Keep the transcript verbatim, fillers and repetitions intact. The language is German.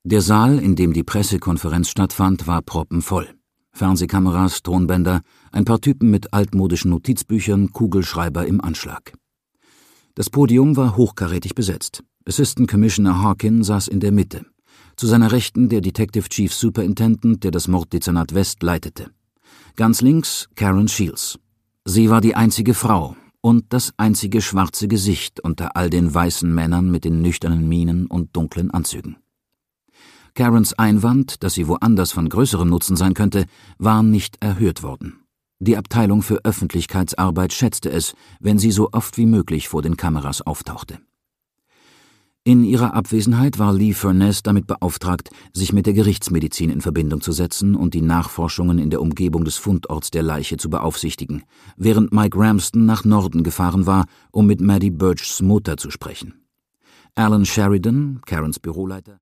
Der Saal, in dem die Pressekonferenz stattfand, war proppenvoll. Fernsehkameras, Tonbänder, ein paar Typen mit altmodischen Notizbüchern, Kugelschreiber im Anschlag. Das Podium war hochkarätig besetzt. Assistant Commissioner Harkin saß in der Mitte. Zu seiner Rechten der Detective Chief Superintendent, der das Morddezernat West leitete. Ganz links Karen Shields. Sie war die einzige Frau und das einzige schwarze Gesicht unter all den weißen Männern mit den nüchternen Mienen und dunklen Anzügen. Karens Einwand, dass sie woanders von größerem Nutzen sein könnte, war nicht erhört worden. Die Abteilung für Öffentlichkeitsarbeit schätzte es, wenn sie so oft wie möglich vor den Kameras auftauchte. In ihrer Abwesenheit war Lee Furness damit beauftragt, sich mit der Gerichtsmedizin in Verbindung zu setzen und die Nachforschungen in der Umgebung des Fundorts der Leiche zu beaufsichtigen, während Mike Ramsden nach Norden gefahren war, um mit Maddie Burchs Mutter zu sprechen. Alan Sheridan, Karens Büroleiter